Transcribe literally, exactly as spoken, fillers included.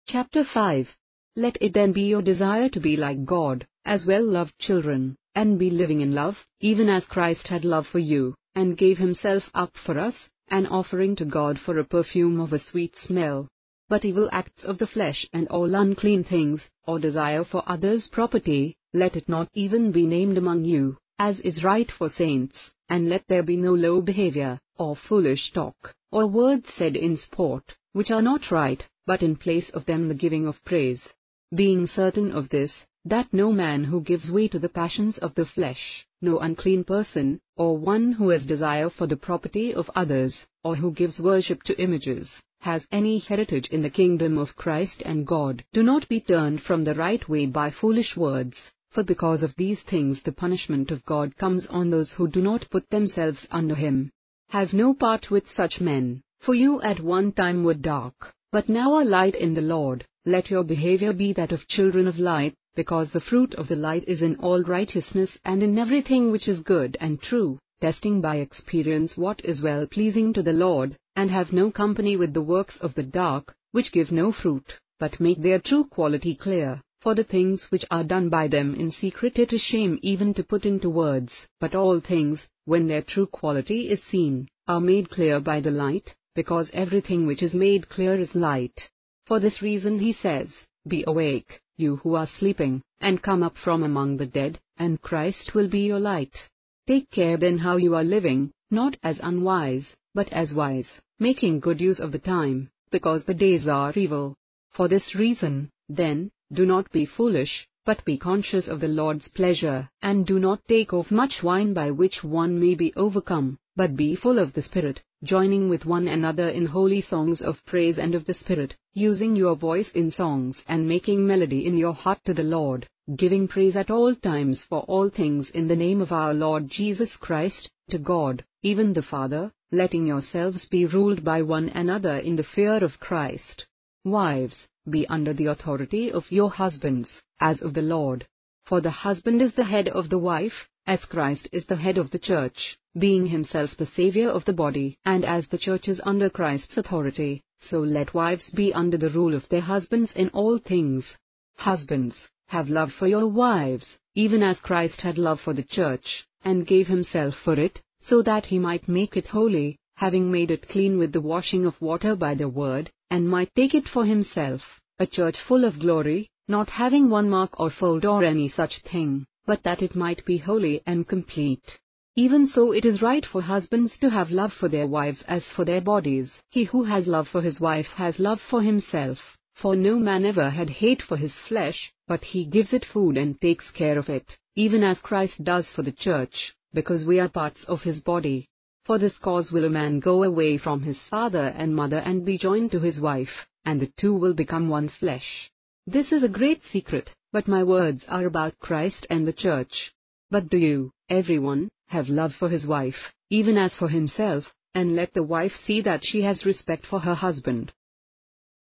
Chapter five. Let it then be your desire to be like God, as well-loved children, and be living in love, even as Christ had love for you, and gave himself up for us, an offering to God for a perfume of a sweet smell. But evil acts of the flesh and all unclean things, or desire for others' property, let it not even be named among you, as is right for saints, and let there be no low behavior, or foolish talk, or words said in sport, which are not right, but in place of them the giving of praise. Being certain of this, that no man who gives way to the passions of the flesh, no unclean person, or one who has desire for the property of others, or who gives worship to images, has any heritage in the kingdom of Christ and God. Do not be turned from the right way by foolish words, for because of these things the punishment of God comes on those who do not put themselves under him. Have no part with such men, for you at one time were dark, but now are light in the Lord. Let your behavior be that of children of light, because the fruit of the light is in all righteousness and in everything which is good and true, testing by experience what is well-pleasing to the Lord, and have no company with the works of the dark, which give no fruit, but make their true quality clear. For the things which are done by them in secret it is shame even to put into words, but all things, when their true quality is seen, are made clear by the light, because everything which is made clear is light. For this reason he says, Be awake, you who are sleeping, and come up from among the dead, and Christ will be your light. Take care then how you are living, not as unwise, but as wise, making good use of the time, because the days are evil. For this reason, then, do not be foolish, but be conscious of the Lord's pleasure, and do not take of much wine by which one may be overcome, but be full of the Spirit, joining with one another in holy songs of praise and of the Spirit, using your voice in songs and making melody in your heart to the Lord, giving praise at all times for all things in the name of our Lord Jesus Christ, to God, even the Father, letting yourselves be ruled by one another in the fear of Christ. Wives, be under the authority of your husbands, as of the Lord. For the husband is the head of the wife, as Christ is the head of the church, being himself the Saviour of the body, and as the church is under Christ's authority, so let wives be under the rule of their husbands in all things. Husbands, have love for your wives, even as Christ had love for the church, and gave himself for it, so that he might make it holy, having made it clean with the washing of water by the word, and might take it for himself, a church full of glory, not having one mark or fold or any such thing, but that it might be holy and complete. Even so it is right for husbands to have love for their wives as for their bodies. He who has love for his wife has love for himself, for no man ever had hate for his flesh, but he gives it food and takes care of it, even as Christ does for the church, because we are parts of his body. For this cause will a man go away from his father and mother and be joined to his wife, and the two will become one flesh. This is a great secret, but my words are about Christ and the church. But do you, everyone, have love for his wife, even as for himself, and let the wife see that she has respect for her husband.